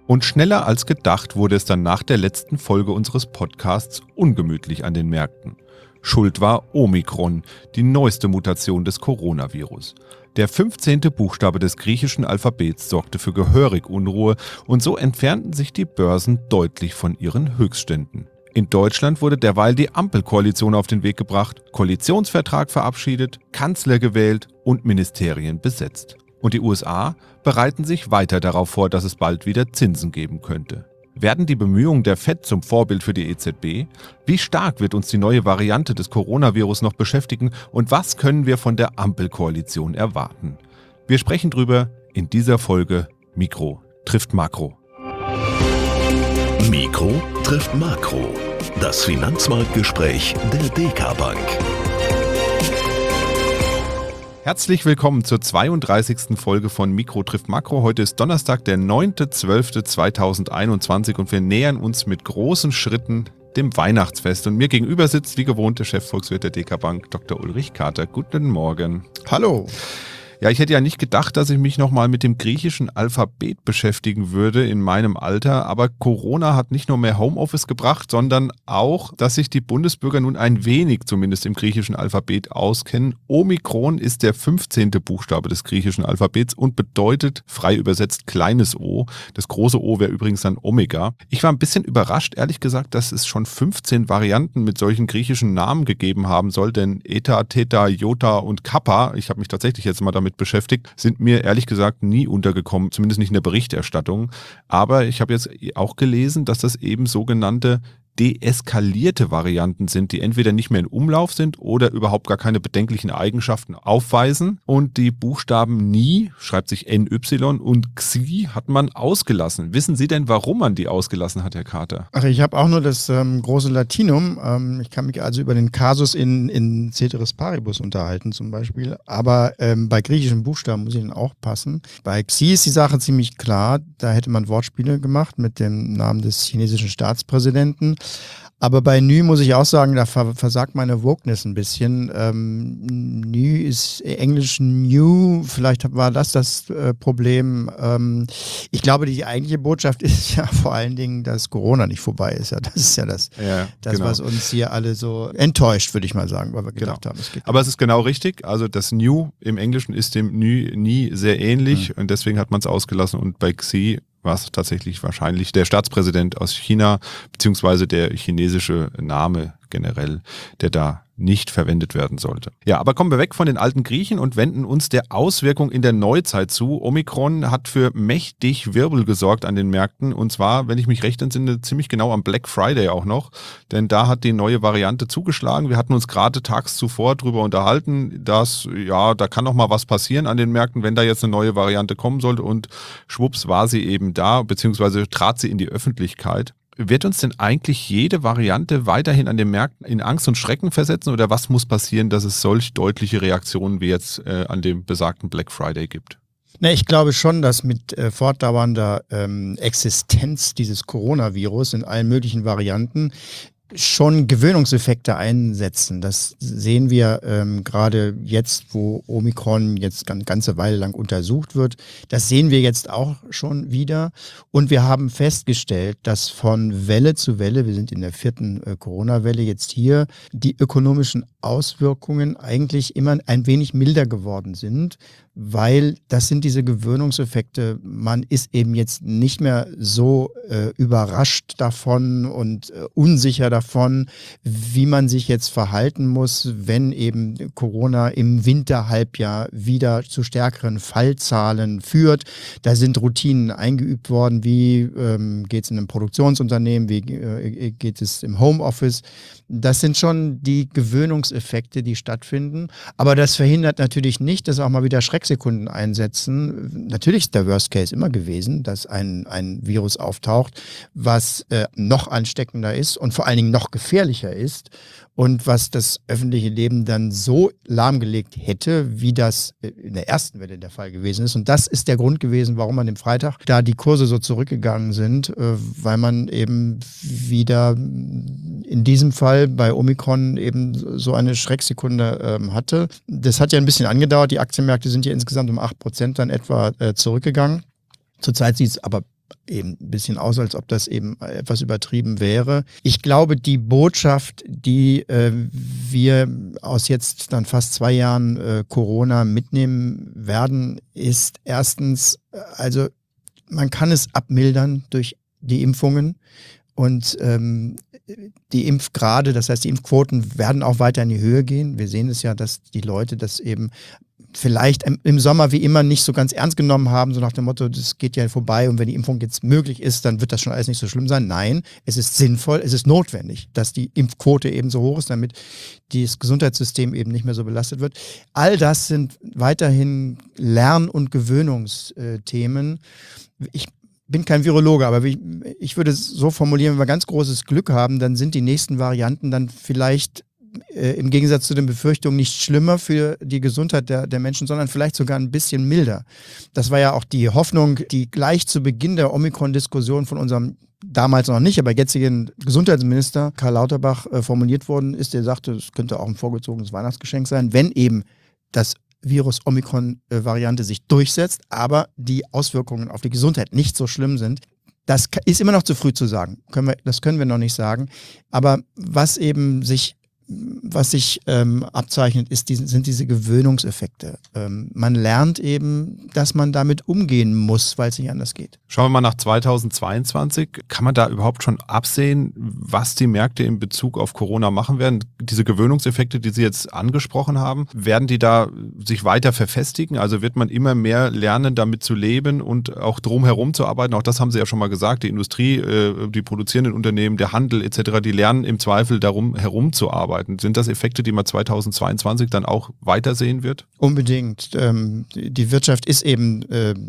Und schneller als gedacht wurde es dann nach der letzten Folge unseres Podcasts ungemütlich an den Märkten. Schuld war Omikron, die neueste Mutation des Coronavirus. Der 15. Buchstabe des griechischen Alphabets sorgte für gehörig Unruhe und so entfernten sich die Börsen deutlich von ihren Höchstständen. In Deutschland wurde derweil die Ampelkoalition auf den Weg gebracht, Koalitionsvertrag verabschiedet, Kanzler gewählt und Ministerien besetzt. Und die USA bereiten sich weiter darauf vor, dass es bald wieder Zinsen geben könnte. Werden die Bemühungen der FED zum Vorbild für die EZB? Wie stark wird uns die neue Variante des Coronavirus noch beschäftigen und was können wir von der Ampelkoalition erwarten? Wir sprechen drüber in dieser Folge Mikro trifft Makro. Mikro trifft Makro. Das Finanzmarktgespräch der DK Bank. Herzlich willkommen zur 32. Folge von Mikro trifft Makro. Heute ist Donnerstag, der 9.12.2021 und wir nähern uns mit großen Schritten dem Weihnachtsfest. Und mir gegenüber sitzt wie gewohnt der Chefvolkswirt der DK Bank, Dr. Ulrich Kater. Guten Morgen. Hallo. Ja, ich hätte ja nicht gedacht, dass ich mich nochmal mit dem griechischen Alphabet beschäftigen würde in meinem Alter, aber Corona hat nicht nur mehr Homeoffice gebracht, sondern auch, dass sich die Bundesbürger nun ein wenig zumindest im griechischen Alphabet auskennen. Omikron ist der 15. Buchstabe des griechischen Alphabets und bedeutet, frei übersetzt, kleines O. Das große O wäre übrigens dann Omega. Ich war ein bisschen überrascht, ehrlich gesagt, dass es schon 15 Varianten mit solchen griechischen Namen gegeben haben soll, denn Eta, Theta, Iota und Kappa, ich habe mich tatsächlich jetzt mal damit beschäftigt, sind mir ehrlich gesagt nie untergekommen, zumindest nicht in der Berichterstattung. Aber ich habe jetzt auch gelesen, dass das eben sogenannte deeskalierte Varianten sind, die entweder nicht mehr in Umlauf sind oder überhaupt gar keine bedenklichen Eigenschaften aufweisen. Und die Buchstaben Ni, schreibt sich NY, und Xi hat man ausgelassen. Wissen Sie denn, warum man die ausgelassen hat, Herr Kater? Ach, ich habe auch nur das große Latinum. Ich kann mich also über den Kasus in Ceteris Paribus unterhalten zum Beispiel. Aber bei griechischen Buchstaben muss ich dann auch passen. Bei Xi ist die Sache ziemlich klar. Da hätte man Wortspiele gemacht mit dem Namen des chinesischen Staatspräsidenten. Aber bei Nü muss ich auch sagen, da versagt meine Wokeness ein bisschen. Nü ist Englisch New, vielleicht war das Problem. Ich glaube, die eigentliche Botschaft ist ja vor allen Dingen, dass Corona nicht vorbei ist. Ja, das ist ja das, genau, was uns hier alle so enttäuscht, würde ich mal sagen, weil wir gedacht haben, es geht. Aber es ist genau richtig. Also das New im Englischen ist dem Nü nie sehr ähnlich und deswegen hat man es ausgelassen. Und bei Xi war es tatsächlich wahrscheinlich der Staatspräsident aus China, beziehungsweise der chinesische Name generell, der da nicht verwendet werden sollte. Ja, aber kommen wir weg von den alten Griechen und wenden uns der Auswirkung in der Neuzeit zu. Omikron hat für mächtig Wirbel gesorgt an den Märkten und zwar, wenn ich mich recht entsinne, ziemlich genau am Black Friday auch noch, denn da hat die neue Variante zugeschlagen. Wir hatten uns gerade tags zuvor drüber unterhalten, dass, ja, da kann noch mal was passieren an den Märkten, wenn da jetzt eine neue Variante kommen sollte und schwupps war sie eben da, beziehungsweise trat sie in die Öffentlichkeit. Wird uns denn eigentlich jede Variante weiterhin an den Märkten in Angst und Schrecken versetzen oder was muss passieren, dass es solch deutliche Reaktionen wie jetzt an dem besagten Black Friday gibt? Na, ich glaube schon, dass mit fortdauernder Existenz dieses Coronavirus in allen möglichen Varianten schon Gewöhnungseffekte einsetzen. Das sehen wir gerade jetzt, wo Omikron jetzt eine ganze Weile lang untersucht wird. Das sehen wir jetzt auch schon wieder. Und wir haben festgestellt, dass von Welle zu Welle, wir sind in der 4. Corona-Welle jetzt hier, die ökonomischen Auswirkungen eigentlich immer ein wenig milder geworden sind, weil das sind diese Gewöhnungseffekte. Man ist eben jetzt nicht mehr so überrascht davon und unsicher davon, wie man sich jetzt verhalten muss, wenn eben Corona im Winterhalbjahr wieder zu stärkeren Fallzahlen führt. Da sind Routinen eingeübt worden, wie geht es in einem Produktionsunternehmen, wie geht es im Homeoffice. Das sind schon die Gewöhnungseffekte, die stattfinden. Aber das verhindert natürlich nicht, dass auch mal wieder Schrecksekunden einsetzen. Natürlich ist der Worst Case immer gewesen, dass ein Virus auftaucht, was noch ansteckender ist und vor allen Dingen noch gefährlicher ist und was das öffentliche Leben dann so lahmgelegt hätte, wie das in der ersten Welle der Fall gewesen ist. Und das ist der Grund gewesen, warum an dem Freitag da die Kurse so zurückgegangen sind, weil man eben wieder in diesem Fall bei Omikron eben so eine Schrecksekunde hatte. Das hat ja ein bisschen angedauert. Die Aktienmärkte sind ja insgesamt um 8% dann etwa zurückgegangen. Zurzeit sieht es aber eben ein bisschen aus, als ob das eben etwas übertrieben wäre. Ich glaube, die Botschaft, die wir aus jetzt dann fast 2 Jahren Corona mitnehmen werden, ist erstens, also man kann es abmildern durch die Impfungen und die Impfgrade, das heißt die Impfquoten werden auch weiter in die Höhe gehen. Wir sehen es ja, dass die Leute das eben vielleicht im Sommer wie immer nicht so ganz ernst genommen haben, so nach dem Motto, das geht ja vorbei und wenn die Impfung jetzt möglich ist, dann wird das schon alles nicht so schlimm sein. Nein, es ist sinnvoll, es ist notwendig, dass die Impfquote eben so hoch ist, damit das Gesundheitssystem eben nicht mehr so belastet wird. All das sind weiterhin Lern- und Gewöhnungsthemen. Ich bin kein Virologe, aber ich würde es so formulieren, wenn wir ganz großes Glück haben, dann sind die nächsten Varianten dann vielleicht im Gegensatz zu den Befürchtungen nicht schlimmer für die Gesundheit der Menschen, sondern vielleicht sogar ein bisschen milder. Das war ja auch die Hoffnung, die gleich zu Beginn der Omikron-Diskussion von unserem damals noch nicht, aber jetzigen Gesundheitsminister Karl Lauterbach formuliert worden ist. Der sagte, es könnte auch ein vorgezogenes Weihnachtsgeschenk sein, wenn eben das Virus Omikron-Variante sich durchsetzt, aber die Auswirkungen auf die Gesundheit nicht so schlimm sind. Das ist immer noch zu früh zu sagen. Das können wir noch nicht sagen. Aber was sich abzeichnet, sind diese Gewöhnungseffekte. Man lernt eben, dass man damit umgehen muss, weil es nicht anders geht. Schauen wir mal nach 2022. Kann man da überhaupt schon absehen, was die Märkte in Bezug auf Corona machen werden? Diese Gewöhnungseffekte, die Sie jetzt angesprochen haben, werden die da sich weiter verfestigen? Also wird man immer mehr lernen, damit zu leben und auch drumherum zu arbeiten? Auch das haben Sie ja schon mal gesagt. Die Industrie, die produzierenden Unternehmen, der Handel etc., die lernen im Zweifel darum herumzuarbeiten. Sind das Effekte, die man 2022 dann auch weitersehen wird? Unbedingt. Die Wirtschaft ist eben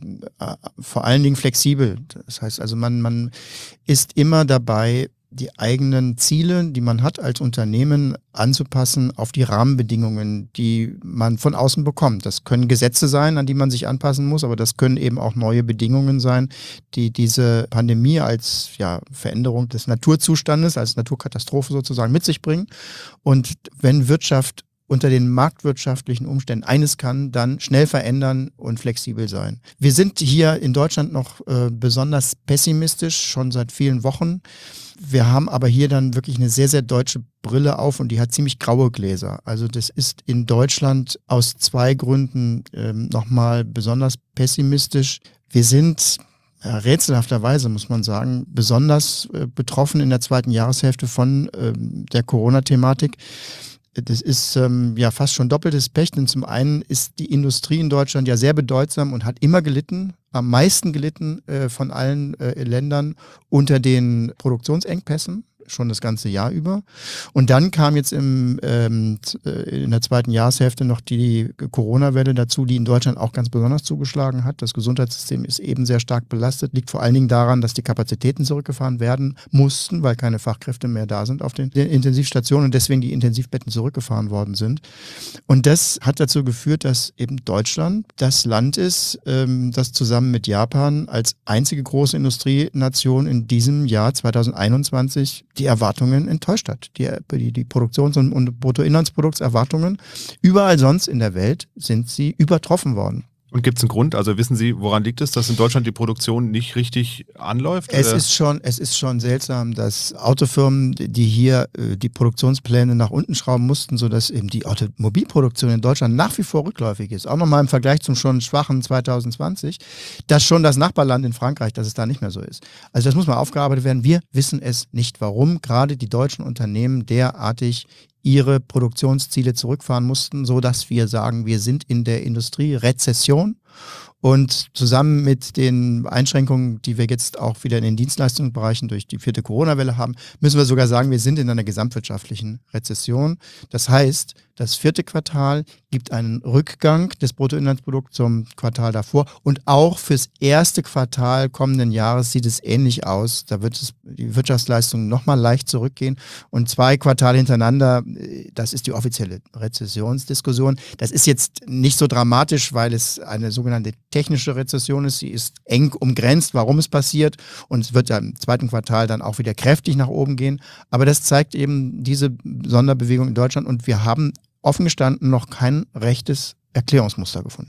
vor allen Dingen flexibel. Das heißt also, man ist immer dabei, die eigenen Ziele, die man hat als Unternehmen, anzupassen auf die Rahmenbedingungen, die man von außen bekommt. Das können Gesetze sein, an die man sich anpassen muss, aber das können eben auch neue Bedingungen sein, die diese Pandemie als Veränderung des Naturzustandes, als Naturkatastrophe sozusagen mit sich bringen. Und wenn Wirtschaft unter den marktwirtschaftlichen Umständen eines kann, dann schnell verändern und flexibel sein. Wir sind hier in Deutschland noch besonders pessimistisch, schon seit vielen Wochen. Wir haben aber hier dann wirklich eine sehr, sehr deutsche Brille auf und die hat ziemlich graue Gläser. Also das ist in Deutschland aus 2 Gründen nochmal besonders pessimistisch. Wir sind rätselhafterweise, muss man sagen, besonders betroffen in der 2. Jahreshälfte von der Corona-Thematik. Das ist fast schon doppeltes Pech, denn zum einen ist die Industrie in Deutschland ja sehr bedeutsam und hat immer gelitten, am meisten gelitten von allen Ländern unter den Produktionsengpässen, schon das ganze Jahr über. Und dann kam jetzt in der 2. Jahreshälfte noch die Corona-Welle dazu, die in Deutschland auch ganz besonders zugeschlagen hat. Das Gesundheitssystem ist eben sehr stark belastet, liegt vor allen Dingen daran, dass die Kapazitäten zurückgefahren werden mussten, weil keine Fachkräfte mehr da sind auf den Intensivstationen und deswegen die Intensivbetten zurückgefahren worden sind. Und das hat dazu geführt, dass eben Deutschland das Land ist, das zusammen mit Japan als einzige große Industrienation in diesem Jahr 2021 die Erwartungen enttäuscht hat. Die Produktions- und Bruttoinlandsprodukterwartungen überall sonst in der Welt sind sie übertroffen worden. Und gibt es einen Grund? Also wissen Sie, woran liegt es, dass in Deutschland die Produktion nicht richtig anläuft? Es ist schon seltsam, dass Autofirmen, die hier die Produktionspläne nach unten schrauben mussten, sodass eben die Automobilproduktion in Deutschland nach wie vor rückläufig ist. Auch nochmal im Vergleich zum schon schwachen 2020, dass schon das Nachbarland in Frankreich, dass es da nicht mehr so ist. Also das muss mal aufgearbeitet werden. Wir wissen es nicht, warum gerade die deutschen Unternehmen derartig ihre Produktionsziele zurückfahren mussten, so dass wir sagen, wir sind in der Industrierezession. Und zusammen mit den Einschränkungen, die wir jetzt auch wieder in den Dienstleistungsbereichen durch die 4. Corona-Welle haben, müssen wir sogar sagen, wir sind in einer gesamtwirtschaftlichen Rezession. Das heißt, das 4. Quartal gibt einen Rückgang des Bruttoinlandsprodukts zum Quartal davor. Und auch fürs 1. Quartal kommenden Jahres sieht es ähnlich aus. Da wird die Wirtschaftsleistung nochmal leicht zurückgehen. Und 2 Quartale hintereinander, das ist die offizielle Rezessionsdiskussion. Das ist jetzt nicht so dramatisch, weil es eine sogenannte technische Rezession ist. Sie ist eng umgrenzt, warum es passiert. Und es wird im 2. Quartal dann auch wieder kräftig nach oben gehen. Aber das zeigt eben diese Sonderbewegung in Deutschland. Und wir haben offen gestanden noch kein rechtes Erklärungsmuster gefunden.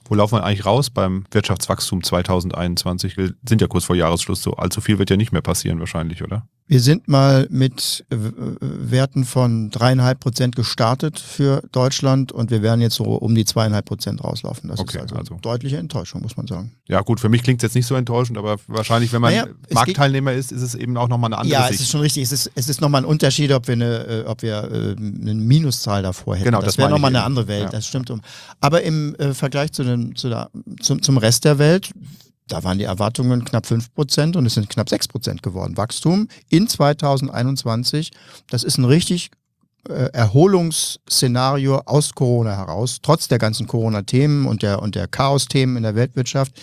Wo laufen wir eigentlich raus beim Wirtschaftswachstum 2021? Wir sind ja kurz vor Jahresschluss, so allzu viel wird ja nicht mehr passieren wahrscheinlich, oder? Wir sind mal mit Werten von 3,5% gestartet für Deutschland und wir werden jetzt so um die 2,5% rauslaufen. Das ist also deutliche Enttäuschung, muss man sagen. Ja gut, für mich klingt es jetzt nicht so enttäuschend, aber wahrscheinlich, wenn man Marktteilnehmer ist es eben auch nochmal eine andere Sicht. Ja, es ist schon richtig. Es ist nochmal ein Unterschied, ob wir eine Minuszahl davor hätten. Genau, das wäre nochmal eine andere Welt, das stimmt. Aber im Vergleich zum Rest der Welt, da waren die Erwartungen knapp 5% und es sind knapp 6% geworden. Wachstum in 2021, das ist ein richtig Erholungsszenario aus Corona heraus, trotz der ganzen Corona-Themen und der Chaos-Themen in der Weltwirtschaft.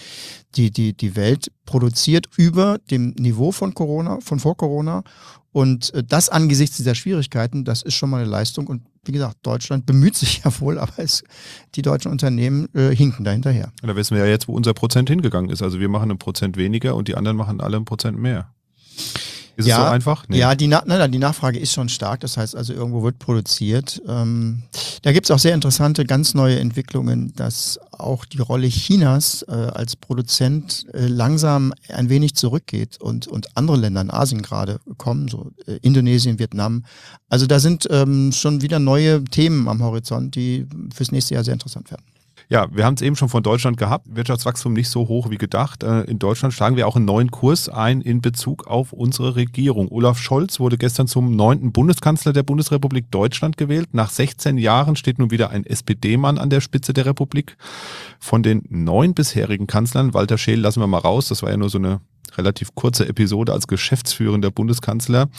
Die Welt produziert über dem Niveau von vor Corona. Und das angesichts dieser Schwierigkeiten, das ist schon mal eine Leistung. Und wie gesagt, Deutschland bemüht sich ja wohl, aber die deutschen Unternehmen hinken da hinterher. Da wissen wir ja jetzt, wo unser Prozent hingegangen ist. Also wir machen 1% weniger und die anderen machen alle 1% mehr. Ist es so einfach? Nee. Ja, die Nachfrage ist schon stark. Das heißt also, irgendwo wird produziert. Da gibt es auch sehr interessante, ganz neue Entwicklungen, dass auch die Rolle Chinas als Produzent langsam ein wenig zurückgeht und andere Länder in Asien gerade kommen, so Indonesien, Vietnam. Also da sind schon wieder neue Themen am Horizont, die fürs nächste Jahr sehr interessant werden. Ja, wir haben es eben schon von Deutschland gehabt. Wirtschaftswachstum nicht so hoch wie gedacht. In Deutschland schlagen wir auch einen neuen Kurs ein in Bezug auf unsere Regierung. Olaf Scholz wurde gestern zum 9. Bundeskanzler der Bundesrepublik Deutschland gewählt. Nach 16 Jahren steht nun wieder ein SPD-Mann an der Spitze der Republik. Von den 9 bisherigen Kanzlern, Walter Scheel lassen wir mal raus, das war ja nur so eine relativ kurze Episode als geschäftsführender Bundeskanzler,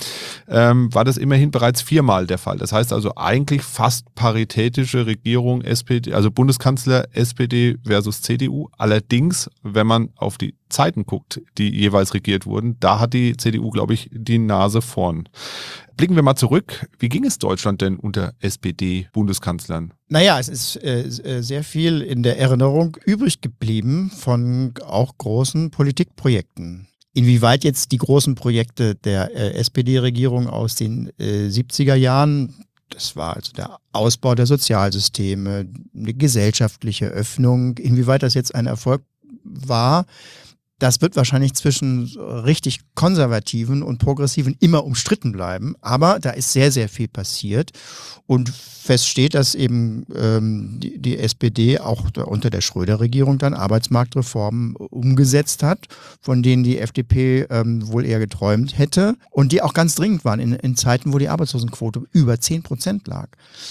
war das immerhin bereits 4-mal der Fall. Das heißt also eigentlich fast paritätische Regierung SPD, also Bundeskanzler SPD versus CDU. Allerdings, wenn man auf die Zeiten guckt, die jeweils regiert wurden, da hat die CDU, glaube ich, die Nase vorn. Blicken wir mal zurück. Wie ging es Deutschland denn unter SPD-Bundeskanzlern? Naja, es ist sehr viel in der Erinnerung übrig geblieben von auch großen Politikprojekten. Inwieweit jetzt die großen Projekte der SPD-Regierung aus den 70er Jahren, das war also der Ausbau der Sozialsysteme, eine gesellschaftliche Öffnung, inwieweit das jetzt ein Erfolg war, das wird wahrscheinlich zwischen richtig Konservativen und Progressiven immer umstritten bleiben. Aber da ist sehr, sehr viel passiert. Und fest steht, dass eben die SPD auch unter der Schröder-Regierung dann Arbeitsmarktreformen umgesetzt hat, von denen die FDP wohl eher geträumt hätte. Und die auch ganz dringend waren in Zeiten, wo die Arbeitslosenquote über 10% lag.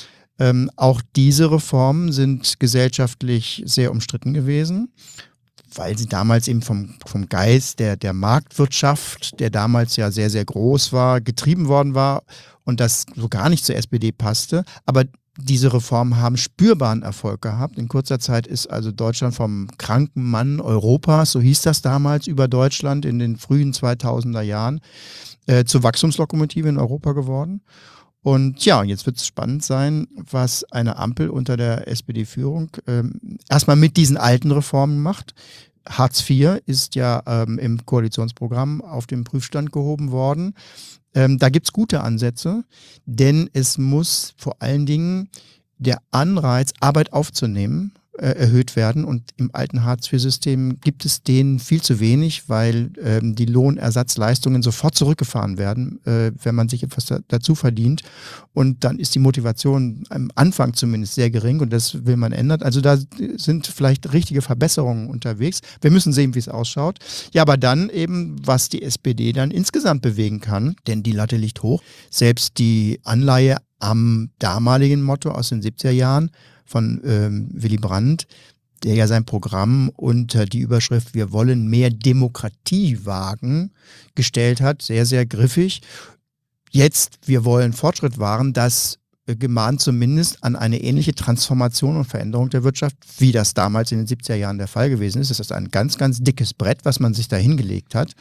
Auch diese Reformen sind gesellschaftlich sehr umstritten gewesen, weil sie damals eben vom Geist der Marktwirtschaft, der damals ja sehr, sehr groß war, getrieben worden war und das so gar nicht zur SPD passte. Aber diese Reformen haben spürbaren Erfolg gehabt. In kurzer Zeit ist also Deutschland vom kranken Mann Europas, so hieß das damals über Deutschland in den frühen 2000er Jahren, zur Wachstumslokomotive in Europa geworden. Und ja, jetzt wird es spannend sein, was eine Ampel unter der SPD-Führung erstmal mit diesen alten Reformen macht. Hartz IV ist ja im Koalitionsprogramm auf den Prüfstand gehoben worden. Da gibt es gute Ansätze, denn es muss vor allen Dingen der Anreiz, Arbeit aufzunehmen, erhöht werden. Und im alten Hartz-IV-System gibt es denen viel zu wenig, weil die Lohnersatzleistungen sofort zurückgefahren werden, wenn man sich etwas dazu verdient. Und dann ist die Motivation am Anfang zumindest sehr gering und das will man ändern. Also da sind vielleicht richtige Verbesserungen unterwegs. Wir müssen sehen, wie es ausschaut. Ja, aber dann eben, was die SPD dann insgesamt bewegen kann, denn die Latte liegt hoch. Selbst die Anleihe am damaligen Motto aus den 70er Jahren von Willy Brandt, der ja sein Programm unter die Überschrift "Wir wollen mehr Demokratie wagen" gestellt hat, sehr, sehr griffig. Jetzt, wir wollen Fortschritt wagen, das gemahnt zumindest an eine ähnliche Transformation und Veränderung der Wirtschaft, wie das damals in den 70er Jahren der Fall gewesen ist. Das ist ein ganz, ganz dickes Brett, was man sich da hingelegt hat.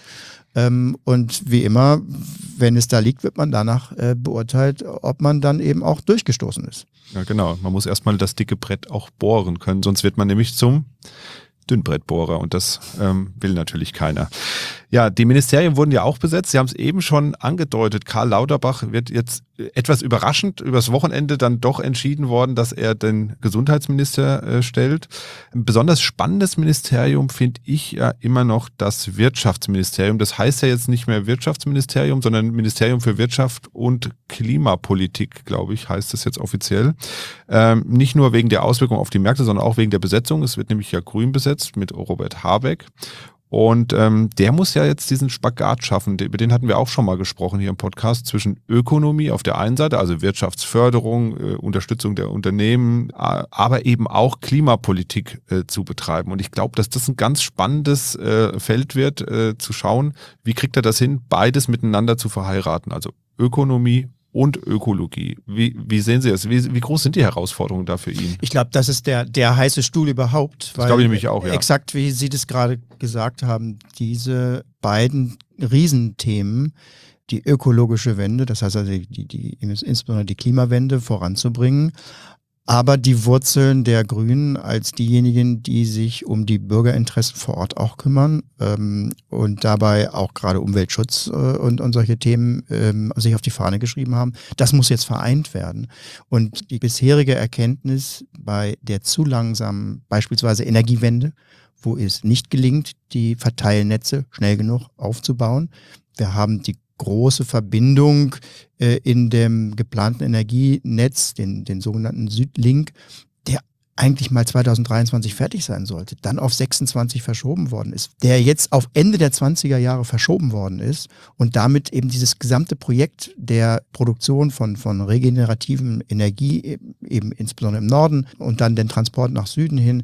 Und wie immer, wenn es da liegt, wird man danach beurteilt, ob man dann eben auch durchgestoßen ist. Ja, genau. Man muss erstmal das dicke Brett auch bohren können, sonst wird man nämlich zum Dünnbrettbohrer und das will natürlich keiner. Ja, die Ministerien wurden ja auch besetzt. Sie haben es eben schon angedeutet. Karl Lauterbach wird jetzt etwas überraschend übers Wochenende dann doch entschieden worden, dass er den Gesundheitsminister stellt. Ein besonders spannendes Ministerium finde ich ja immer noch das Wirtschaftsministerium. Das heißt ja jetzt nicht mehr Wirtschaftsministerium, sondern Ministerium für Wirtschaft und Klimapolitik, glaube ich, heißt es jetzt offiziell. Nicht nur wegen der Auswirkungen auf die Märkte, sondern auch wegen der Besetzung. Es wird nämlich ja grün besetzt mit Robert Habeck. Und der muss ja jetzt diesen Spagat schaffen, über den hatten wir auch schon mal gesprochen hier im Podcast, zwischen Ökonomie auf der einen Seite, also Wirtschaftsförderung, Unterstützung der Unternehmen, aber eben auch Klimapolitik zu betreiben. Und ich glaube, dass das ein ganz spannendes Feld wird, zu schauen, wie kriegt er das hin, beides miteinander zu verheiraten, also Ökonomie und Ökologie. Wie sehen Sie das? Wie groß sind die Herausforderungen da für ihn? Ich glaube, das ist der heiße Stuhl überhaupt. Das glaube ich nämlich auch, ja. Exakt wie Sie das gerade gesagt haben, diese beiden Riesenthemen, die ökologische Wende, das heißt also insbesondere die Klimawende voranzubringen, aber die Wurzeln der Grünen als diejenigen, die sich um die Bürgerinteressen vor Ort auch kümmern und dabei auch gerade Umweltschutz und solche Themen sich auf die Fahne geschrieben haben, das muss jetzt vereint werden. Und die bisherige Erkenntnis bei der zu langsamen beispielsweise Energiewende, wo es nicht gelingt, die Verteilnetze schnell genug aufzubauen. Wir haben die große Verbindung in dem geplanten Energienetz, den sogenannten Südlink, der eigentlich mal 2023 fertig sein sollte, dann auf 26 verschoben worden ist, der jetzt auf Ende der 20er Jahre verschoben worden ist und damit eben dieses gesamte Projekt der Produktion von regenerativen Energie, eben insbesondere im Norden und dann den Transport nach Süden hin,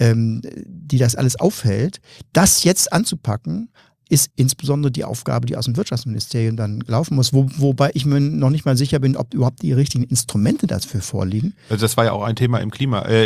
die das alles aufhält, das jetzt anzupacken, ist insbesondere die Aufgabe, die aus dem Wirtschaftsministerium dann laufen muss, wobei ich mir noch nicht mal sicher bin, ob überhaupt die richtigen Instrumente dafür vorliegen. Also das war ja auch ein Thema im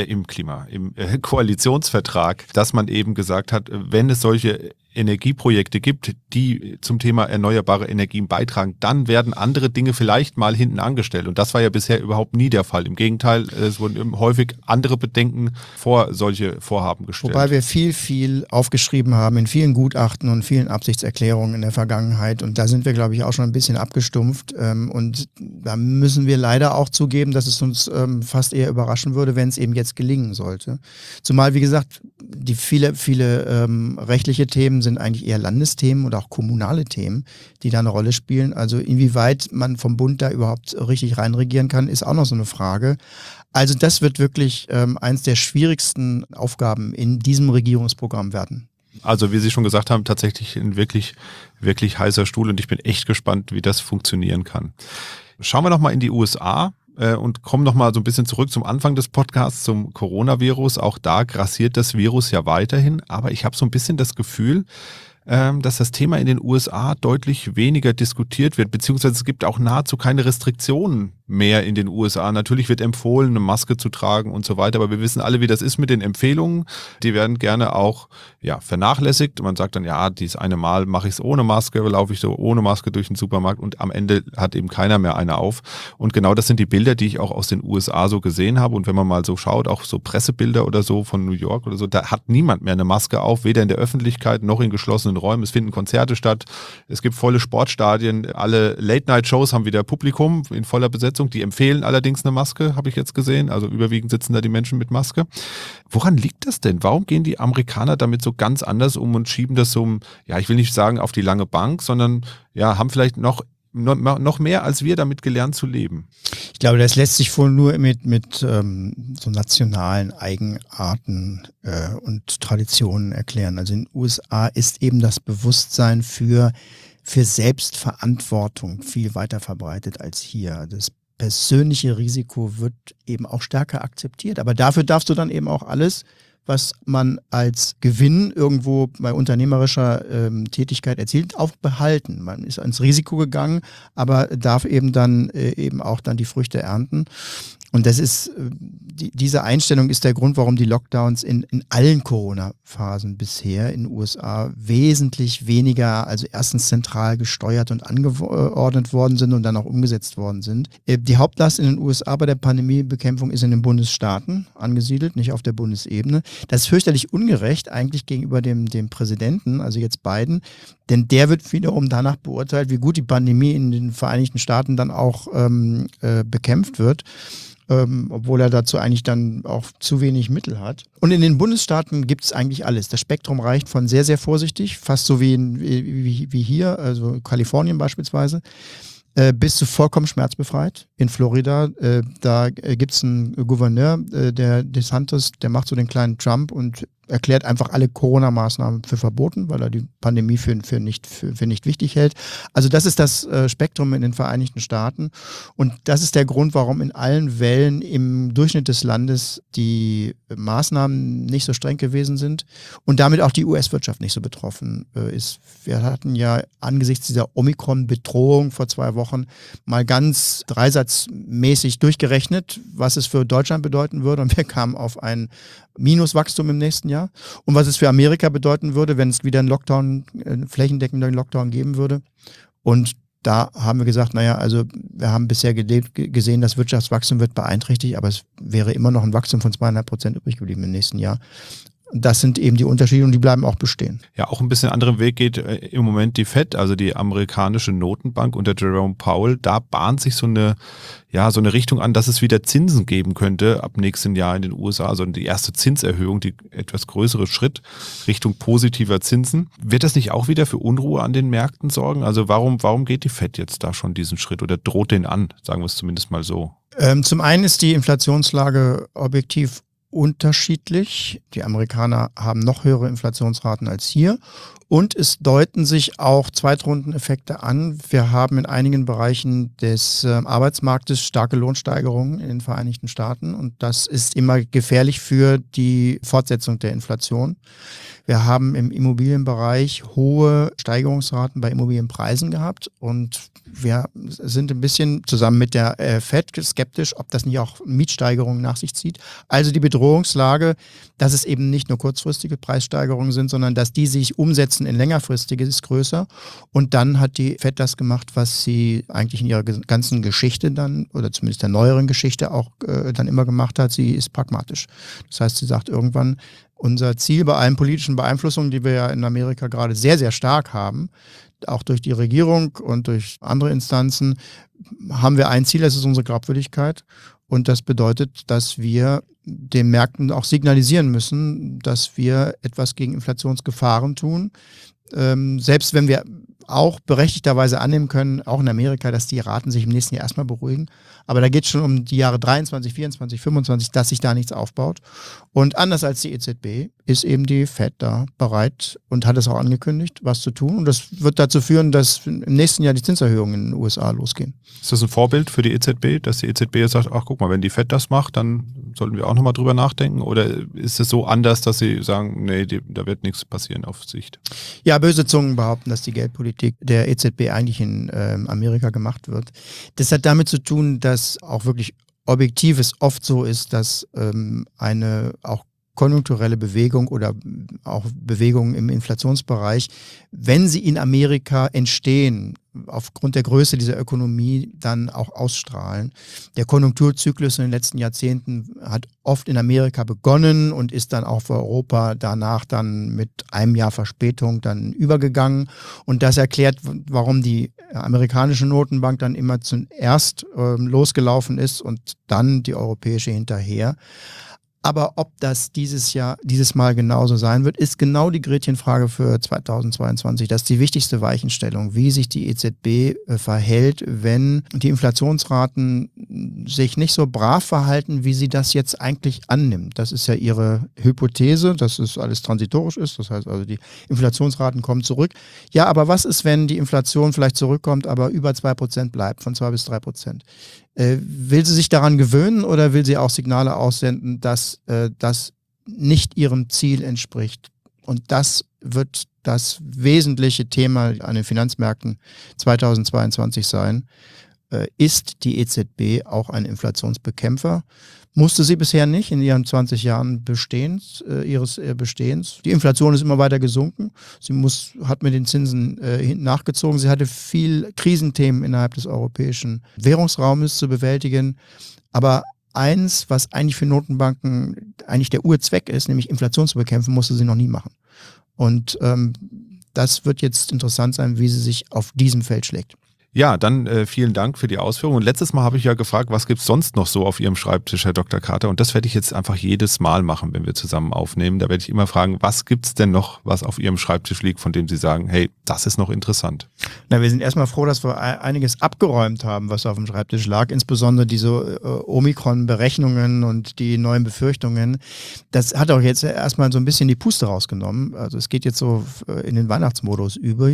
Koalitionsvertrag, dass man eben gesagt hat, wenn es solche Energieprojekte gibt, die zum Thema erneuerbare Energien beitragen, dann werden andere Dinge vielleicht mal hinten angestellt. Und das war ja bisher überhaupt nie der Fall. Im Gegenteil, es wurden häufig andere Bedenken vor solche Vorhaben gestellt. Wobei wir viel aufgeschrieben haben in vielen Gutachten und vielen Absichtserklärungen in der Vergangenheit. Und da sind wir, glaube ich, auch schon ein bisschen abgestumpft. Und da müssen wir leider auch zugeben, dass es uns fast eher überraschen würde, wenn es eben jetzt gelingen sollte. Zumal, wie gesagt, die viele rechtliche Themen sind eigentlich eher Landesthemen oder auch kommunale Themen, die da eine Rolle spielen. Also inwieweit man vom Bund da überhaupt richtig reinregieren kann, ist auch noch so eine Frage. Also das wird wirklich eins der schwierigsten Aufgaben in diesem Regierungsprogramm werden. Also wie Sie schon gesagt haben, tatsächlich ein wirklich, wirklich heißer Stuhl und ich bin echt gespannt, wie das funktionieren kann. Schauen wir noch mal in die USA. Und kommen nochmal so ein bisschen zurück zum Anfang des Podcasts, zum Coronavirus. Auch da grassiert das Virus ja weiterhin. Aber ich habe so ein bisschen das Gefühl, dass das Thema in den USA deutlich weniger diskutiert wird, beziehungsweise es gibt auch nahezu keine Restriktionen mehr in den USA. Natürlich wird empfohlen, eine Maske zu tragen und so weiter, aber wir wissen alle, wie das ist mit den Empfehlungen. Die werden gerne auch vernachlässigt. Man sagt dann, ja, dieses eine Mal mache ich es ohne Maske, laufe ich so ohne Maske durch den Supermarkt und am Ende hat eben keiner mehr eine auf. Und genau das sind die Bilder, die ich auch aus den USA so gesehen habe. Und wenn man mal so schaut, auch so Pressebilder oder so von New York oder so, da hat niemand mehr eine Maske auf, weder in der Öffentlichkeit noch in geschlossenen Räumen. Es finden Konzerte statt, es gibt volle Sportstadien, alle Late-Night-Shows haben wieder Publikum in voller Besetzung. Die empfehlen allerdings eine Maske, habe ich jetzt gesehen. Also überwiegend sitzen da die Menschen mit Maske. Woran liegt das denn? Warum gehen die Amerikaner damit so ganz anders um und schieben das so, ich will nicht sagen auf die lange Bank, sondern haben vielleicht noch mehr als wir damit gelernt zu leben? Ich glaube, das lässt sich wohl nur mit so nationalen Eigenarten und Traditionen erklären. Also in den USA ist eben das Bewusstsein für Selbstverantwortung viel weiter verbreitet als hier. Das persönliche Risiko wird eben auch stärker akzeptiert. Aber dafür darfst du dann eben auch alles, was man als Gewinn irgendwo bei unternehmerischer Tätigkeit erzielt, auch behalten. Man ist ins Risiko gegangen, aber darf eben dann eben auch dann die Früchte ernten. Und das ist, diese Einstellung ist der Grund, warum die Lockdowns in allen Corona-Phasen bisher in den USA wesentlich weniger, also erstens zentral gesteuert und angeordnet worden sind und dann auch umgesetzt worden sind. Die Hauptlast in den USA bei der Pandemiebekämpfung ist in den Bundesstaaten angesiedelt, nicht auf der Bundesebene. Das ist fürchterlich ungerecht eigentlich gegenüber dem Präsidenten, also jetzt Biden, denn der wird wiederum danach beurteilt, wie gut die Pandemie in den Vereinigten Staaten dann auch bekämpft wird. Obwohl er dazu eigentlich dann auch zu wenig Mittel hat. Und in den Bundesstaaten gibt es eigentlich alles. Das Spektrum reicht von sehr, sehr vorsichtig, fast so wie hier, also Kalifornien beispielsweise, bis zu vollkommen schmerzbefreit. In Florida, da gibt es einen Gouverneur, der DeSantis, der macht so den kleinen Trump und erklärt einfach alle Corona-Maßnahmen für verboten, weil er die Pandemie für nicht wichtig hält. Also das ist das Spektrum in den Vereinigten Staaten und das ist der Grund, warum in allen Wellen im Durchschnitt des Landes die Maßnahmen nicht so streng gewesen sind und damit auch die US-Wirtschaft nicht so betroffen ist. Wir hatten ja angesichts dieser Omikron-Bedrohung vor 2 Wochen mal ganz dreisatzmäßig durchgerechnet, was es für Deutschland bedeuten würde und wir kamen auf ein Minuswachstum im nächsten Jahr. Und was es für Amerika bedeuten würde, wenn es wieder einen flächendeckenden Lockdown geben würde. Und da haben wir gesagt, naja, also wir haben bisher gesehen, das Wirtschaftswachstum wird beeinträchtigt, aber es wäre immer noch ein Wachstum von 2,5% übrig geblieben im nächsten Jahr. Das sind eben die Unterschiede und die bleiben auch bestehen. Ja, auch ein bisschen anderen Weg geht im Moment die Fed, also die amerikanische Notenbank unter Jerome Powell. Da bahnt sich so eine Richtung an, dass es wieder Zinsen geben könnte ab nächsten Jahr in den USA. Also die erste Zinserhöhung, die etwas größere Schritt Richtung positiver Zinsen. Wird das nicht auch wieder für Unruhe an den Märkten sorgen? Also warum geht die Fed jetzt da schon diesen Schritt oder droht den an? Sagen wir es zumindest mal so. Zum einen ist die Inflationslage objektiv unterschiedlich. Die Amerikaner haben noch höhere Inflationsraten als hier und es deuten sich auch Zweitrundeneffekte an. Wir haben in einigen Bereichen des Arbeitsmarktes starke Lohnsteigerungen in den Vereinigten Staaten und das ist immer gefährlich für die Fortsetzung der Inflation. Wir haben im Immobilienbereich hohe Steigerungsraten bei Immobilienpreisen gehabt und wir sind ein bisschen zusammen mit der Fed skeptisch, ob das nicht auch Mietsteigerungen nach sich zieht. Also die Bedrohungslage, dass es eben nicht nur kurzfristige Preissteigerungen sind, sondern dass die sich umsetzen in längerfristige, ist größer. Und dann hat die Fed das gemacht, was sie eigentlich in ihrer ganzen Geschichte dann, oder zumindest der neueren Geschichte auch dann immer gemacht hat. Sie ist pragmatisch. Das heißt, sie sagt irgendwann, unser Ziel bei allen politischen Beeinflussungen, die wir ja in Amerika gerade sehr, sehr stark haben, auch durch die Regierung und durch andere Instanzen, haben wir ein Ziel, das ist unsere Glaubwürdigkeit. Und das bedeutet, dass wir den Märkten auch signalisieren müssen, dass wir etwas gegen Inflationsgefahren tun. Selbst wenn wir auch berechtigterweise annehmen können, auch in Amerika, dass die Raten sich im nächsten Jahr erstmal beruhigen. Aber da geht es schon um die Jahre 23, 24, 25, dass sich da nichts aufbaut. Und anders als die EZB ist eben die Fed da bereit und hat es auch angekündigt, was zu tun. Und das wird dazu führen, dass im nächsten Jahr die Zinserhöhungen in den USA losgehen. Ist das ein Vorbild für die EZB, dass die EZB jetzt sagt, ach guck mal, wenn die Fed das macht, dann sollten wir auch nochmal drüber nachdenken? Oder ist es so anders, dass sie sagen, nee, da wird nichts passieren auf Sicht? Ja, böse Zungen behaupten, dass die Geldpolitik der EZB eigentlich in Amerika gemacht wird. Das hat damit zu tun, dass auch wirklich objektiv es oft so ist, dass eine auch konjunkturelle Bewegung oder auch Bewegungen im Inflationsbereich, wenn sie in Amerika entstehen, aufgrund der Größe dieser Ökonomie dann auch ausstrahlen. Der Konjunkturzyklus in den letzten Jahrzehnten hat oft in Amerika begonnen und ist dann auch für Europa danach dann mit einem Jahr Verspätung dann übergegangen. Und das erklärt, warum die amerikanische Notenbank dann immer zuerst losgelaufen ist und dann die europäische hinterher. Aber ob das dieses Mal genauso sein wird, ist genau die Gretchenfrage für 2022. Das ist die wichtigste Weichenstellung, wie sich die EZB verhält, wenn die Inflationsraten sich nicht so brav verhalten, wie sie das jetzt eigentlich annimmt. Das ist ja ihre Hypothese, dass es alles transitorisch ist. Das heißt also, die Inflationsraten kommen zurück. Ja, aber was ist, wenn die Inflation vielleicht zurückkommt, aber über 2% bleibt, von 2 bis 3%? Will sie sich daran gewöhnen oder will sie auch Signale aussenden, dass das nicht ihrem Ziel entspricht? Und das wird das wesentliche Thema an den Finanzmärkten 2022 sein. ist die EZB auch ein Inflationsbekämpfer. Musste sie bisher nicht in ihren 20 Jahren ihres Bestehens. Die Inflation ist immer weiter gesunken. Sie hat mit den Zinsen hinten nachgezogen. Sie hatte viel Krisenthemen innerhalb des europäischen Währungsraumes zu bewältigen. Aber eins, was eigentlich für Notenbanken eigentlich der Urzweck ist, nämlich Inflation zu bekämpfen, musste sie noch nie machen. Und das wird jetzt interessant sein, wie sie sich auf diesem Feld schlägt. Ja, dann vielen Dank für die Ausführungen. Und letztes Mal habe ich ja gefragt, was gibt es sonst noch so auf Ihrem Schreibtisch, Herr Dr. Carter? Und das werde ich jetzt einfach jedes Mal machen, wenn wir zusammen aufnehmen. Da werde ich immer fragen, was gibt es denn noch, was auf Ihrem Schreibtisch liegt, von dem Sie sagen, hey, das ist noch interessant? Na, wir sind erstmal froh, dass wir einiges abgeräumt haben, was auf dem Schreibtisch lag. Insbesondere diese Omikron-Berechnungen und die neuen Befürchtungen. Das hat auch jetzt erstmal so ein bisschen die Puste rausgenommen. Also es geht jetzt so in den Weihnachtsmodus über.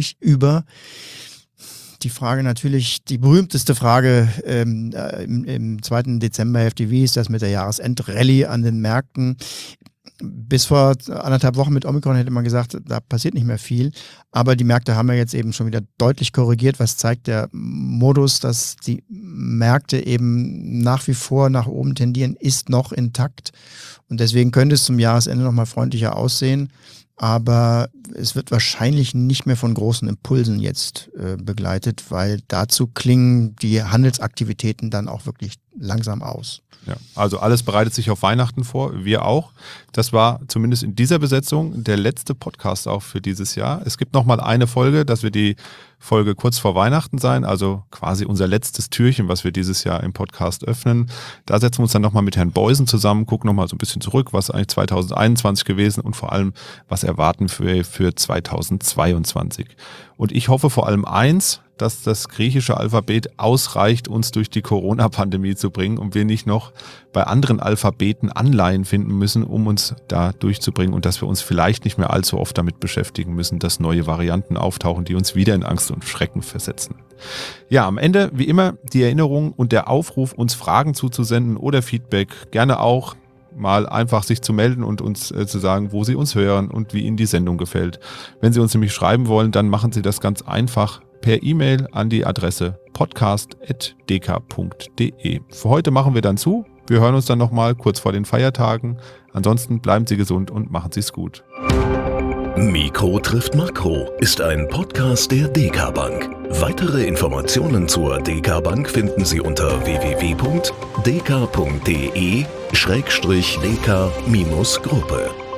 Die Frage natürlich, die berühmteste Frage im 2. Dezemberhälfte, wie ist das mit der Jahresendrallye an den Märkten? Bis vor 1,5 Wochen mit Omikron hätte man gesagt, da passiert nicht mehr viel. Aber die Märkte haben ja jetzt eben schon wieder deutlich korrigiert, was zeigt der Modus, dass die Märkte eben nach wie vor nach oben tendieren, ist noch intakt. Und deswegen könnte es zum Jahresende nochmal freundlicher aussehen. Aber es wird wahrscheinlich nicht mehr von großen Impulsen jetzt begleitet, weil dazu klingen die Handelsaktivitäten dann auch wirklich langsam aus. Ja, also alles bereitet sich auf Weihnachten vor, wir auch. Das war zumindest in dieser Besetzung der letzte Podcast auch für dieses Jahr. Es gibt nochmal eine Folge, dass wir die Folge kurz vor Weihnachten sein, also quasi unser letztes Türchen, was wir dieses Jahr im Podcast öffnen. Da setzen wir uns dann nochmal mit Herrn Beusen zusammen, gucken nochmal so ein bisschen zurück, was eigentlich 2021 gewesen und vor allem, was erwarten für 2022. Und ich hoffe vor allem eins, dass das griechische Alphabet ausreicht, uns durch die Corona-Pandemie zu bringen und wir nicht noch bei anderen Alphabeten Anleihen finden müssen, um uns da durchzubringen und dass wir uns vielleicht nicht mehr allzu oft damit beschäftigen müssen, dass neue Varianten auftauchen, die uns wieder in Angst und Schrecken versetzen. Ja, am Ende wie immer die Erinnerung und der Aufruf, uns Fragen zuzusenden oder Feedback, gerne auch mal einfach sich zu melden und uns zu sagen, wo Sie uns hören und wie Ihnen die Sendung gefällt. Wenn Sie uns nämlich schreiben wollen, dann machen Sie das ganz einfach per E-Mail an die Adresse podcast@dk.de. Für heute machen wir dann zu. Wir hören uns dann nochmal kurz vor den Feiertagen. Ansonsten bleiben Sie gesund und machen Sie es gut. Mikro trifft Makro ist ein Podcast der DK Bank. Weitere Informationen zur DK Bank finden Sie unter www.dk.de/dk-gruppe.